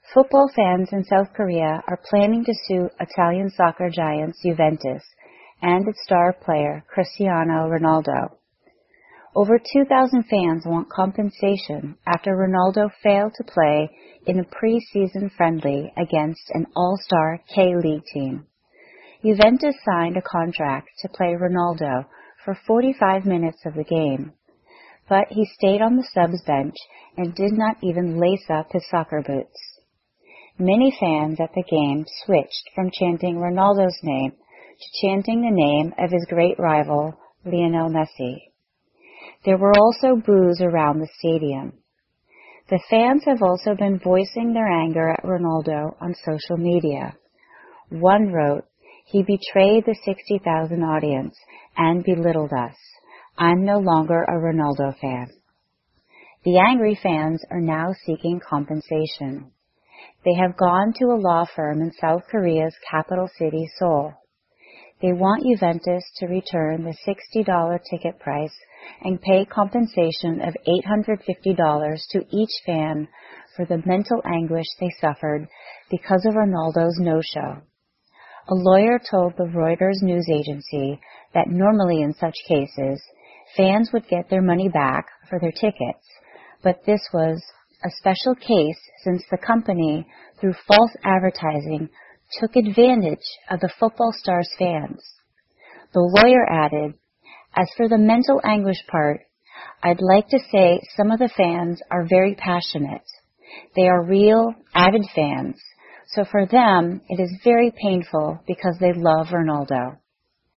Football fans in South Korea are planning to sue Italian soccer giants Juventus and its star player Cristiano Ronaldo. Over 2,000 fans want compensation after Ronaldo failed to play in a pre-season friendly against an all-star K-League team. Juventus signed a contract to play Ronaldo for 45 minutes of the game, but he stayed on the subs bench and did not even lace up his soccer boots. Many fans at the game switched from chanting Ronaldo's name to chanting the name of his great rival, Lionel Messi. There were also boos around the stadium. The fans have also been voicing their anger at Ronaldo on social media. One wrote, "He betrayed the 60,000 audience and belittled us. I'm no longer a Ronaldo fan." The angry fans are now seeking compensation. They have gone to a law firm in South Korea's capital city, Seoul. They want Juventus to return the $60 ticket price and pay compensation of $850 to each fan for the mental anguish they suffered because of Ronaldo's no-show. A lawyer told the Reuters news agency that normally in such cases, fans would get their money back for their tickets, but this was a special case since the company, through false advertising, took advantage of the football star's fans. The lawyer added, "As for the mental anguish part, I'd like to say some of the fans are very passionate. They are real, avid fans, so for them it is very painful because they love Ronaldo."